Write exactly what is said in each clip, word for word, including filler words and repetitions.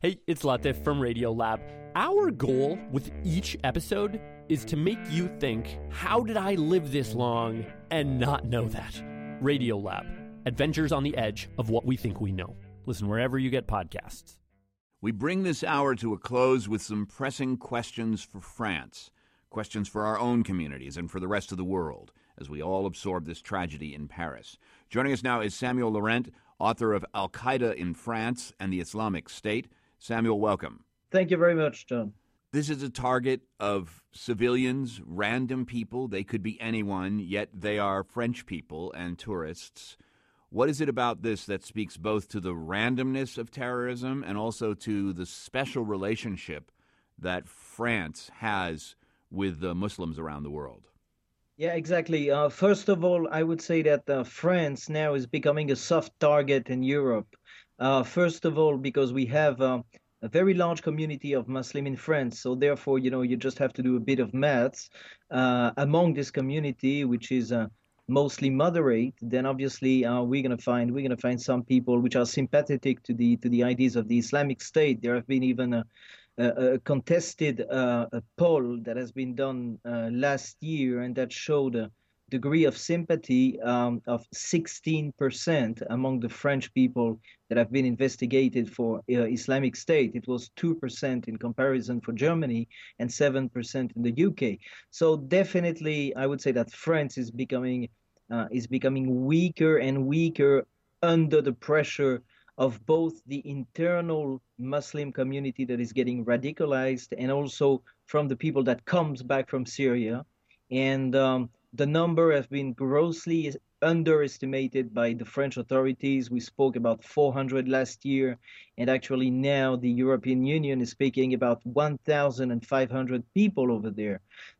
Hey, it's Latif from Radiolab. Our goal with each episode is to make you think, how did I live this long and not know that? Radiolab, adventures on the edge of what we think we know. Listen wherever you get podcasts. We bring this hour to a close with some pressing questions for France, questions for our own communities and for the rest of the world, as we all absorb this tragedy in Paris. Joining us now is Samuel Laurent, author of Al-Qaeda in France and the Islamic State. Samuel, welcome. Thank you very much, John. This is a target of civilians, random people. They could be anyone, yet they are French people and tourists. What is it about this that speaks both to the randomness of terrorism and also to the special relationship that France has with the Muslims around the world? Yeah, exactly. Uh, first of all, I would say that uh, France now is becoming a soft target in Europe. Uh, first of all, because we have uh, a very large community of Muslim in France. So therefore, you know, you just have to do a bit of maths. Uh, among this community, which is uh, mostly moderate, then obviously uh, we're going to find we're going to find some people which are sympathetic to the to the ideas of the Islamic State. There have been even a, a, a contested uh, a poll that has been done uh, last year, and that showed a degree of sympathy um, of sixteen percent among the French people that have been investigated for uh, Islamic State. It was two percent in comparison for Germany and seven percent in the U K. So definitely, I would say that France is becoming uh, is becoming weaker and weaker under the pressure of both the internal Muslim community that is getting radicalized and also from the people that comes back from Syria. And um, the number has been grossly underestimated by the French authorities. We spoke about four hundred last year, and actually now the European Union is speaking about one thousand five hundred people over there.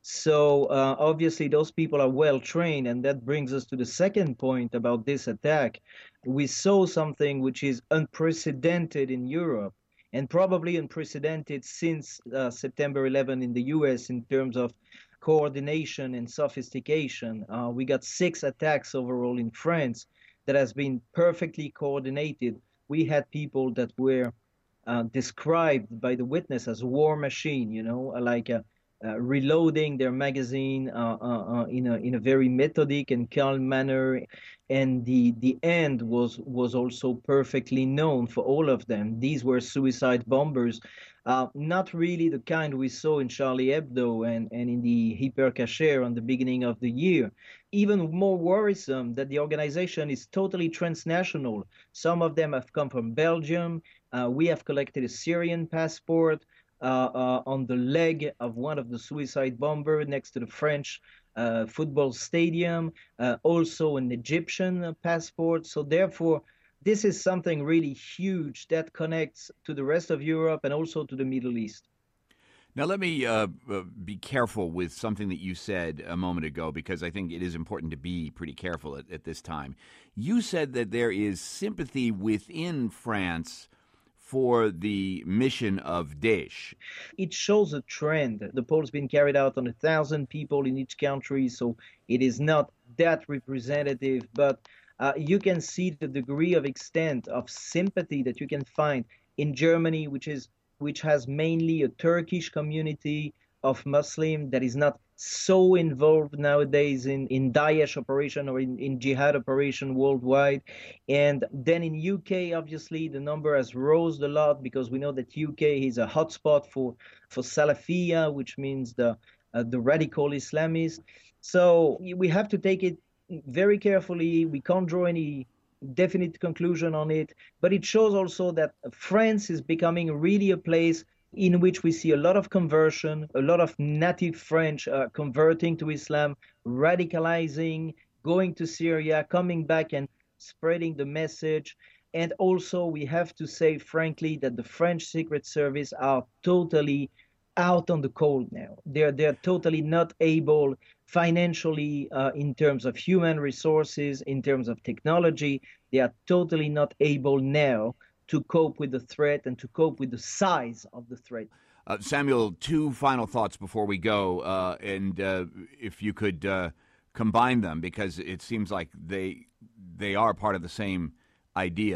So uh, obviously those people are well trained, and that brings us to the second point about this attack. We saw something which is unprecedented in Europe, and probably unprecedented since uh, September eleventh in the U S in terms of coordination and sophistication. Uh, we got six attacks overall in France that has been perfectly coordinated. We had people that were uh, described by the witness as war machine, you know, like uh, uh, reloading their magazine uh, uh, uh, in a in a very methodic and calm manner. And the the end was was also perfectly known for all of them. These were suicide bombers. Uh, not really the kind we saw in Charlie Hebdo and, and in the Hyper Cacher on the beginning of the year. Even more worrisome that the organization is totally transnational. Some of them have come from Belgium. Uh, we have collected a Syrian passport uh, uh, on the leg of one of the suicide bombers next to the French uh, football stadium, uh, also an Egyptian passport. So therefore, this is something really huge that connects to the rest of Europe and also to the Middle East. Now, let me uh, be careful with something that you said a moment ago, because I think it is important to be pretty careful at, at this time. You said that there is sympathy within France for the mission of Daesh. It shows a trend. The poll's been carried out on a thousand people in each country, so it is not that representative, but Uh, you can see the degree of extent of sympathy that you can find in Germany, which is which has mainly a Turkish community of Muslim that is not so involved nowadays in, in Daesh operation or in, in jihad operation worldwide. And then in U K, obviously, the number has rose a lot because we know that U K is a hotspot for, for Salafia, which means the, uh, the radical Islamists. So we have to take it very carefully. We can't draw any definite conclusion on it, but it shows also that France is becoming really a place in which we see a lot of conversion, a lot of native French uh, converting to Islam, radicalizing, going to Syria, coming back and spreading the message. And also we have to say, frankly, that the French Secret Service are totally out on the cold now. They're they're totally not able financially, uh, in terms of human resources, in terms of technology. They are totally not able now to cope with the threat and to cope with the size of the threat. Uh, Samuel, two final thoughts before we go, uh, and uh, if you could uh, combine them, because it seems like they they are part of the same idea.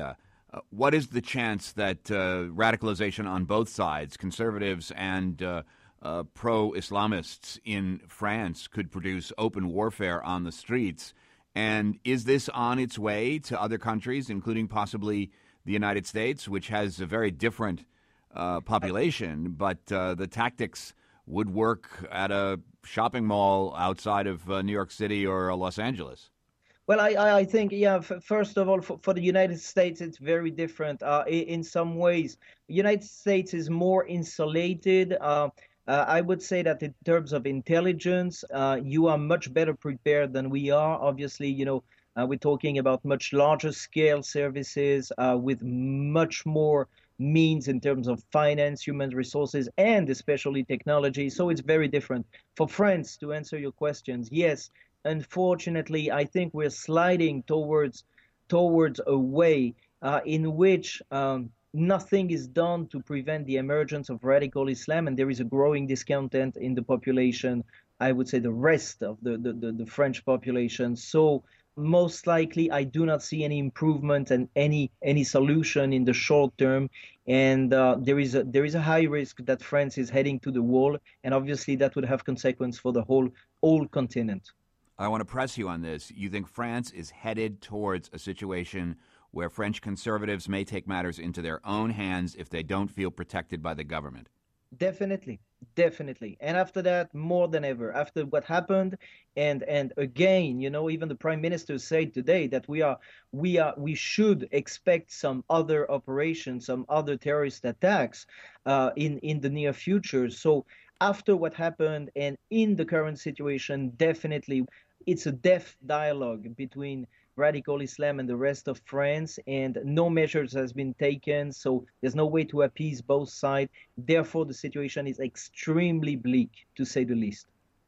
Uh, what is the chance that uh, radicalization on both sides, conservatives and uh, uh, pro-Islamists in France, could produce open warfare on the streets? And is this on its way to other countries, including possibly the United States, which has a very different uh, population, but uh, the tactics would work at a shopping mall outside of uh, New York City or uh, Los Angeles? Well, I, I think, yeah, f- first of all, for, for the United States, it's very different. Uh, in, in some ways, the United States is more insulated. Uh, uh, I would say that in terms of intelligence, uh, you are much better prepared than we are. Obviously, you know, uh, we're talking about much larger scale services uh, with much more means in terms of finance, human resources, and especially technology. So it's very different. For France, to answer your questions, yes. Unfortunately, I think we're sliding towards towards a way uh, in which um, nothing is done to prevent the emergence of radical Islam, and there is a growing discontent in the population. I would say the rest of the the, the, the French population. So most likely, I do not see any improvement and any any solution in the short term. And uh, there is a there is a high risk that France is heading to the wall, and obviously that would have consequence for the whole whole continent. I want to press you on this. You think France is headed towards a situation where French conservatives may take matters into their own hands if they don't feel protected by the government? Definitely, definitely. And after that, more than ever, after what happened, and and again, you know, even the prime minister said today that we are we are we should expect some other operations, some other terrorist attacks uh, in in the near future. So after what happened and in the current situation, definitely it's a deaf dialogue between radical Islam and the rest of France, and no measures has been taken. So there's no way to appease both sides. Therefore, the situation is extremely bleak, to say the least.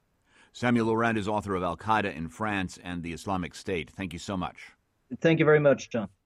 Samuel Laurent is author of Al-Qaeda in France and the Islamic State. Thank you so much. Thank you very much, John.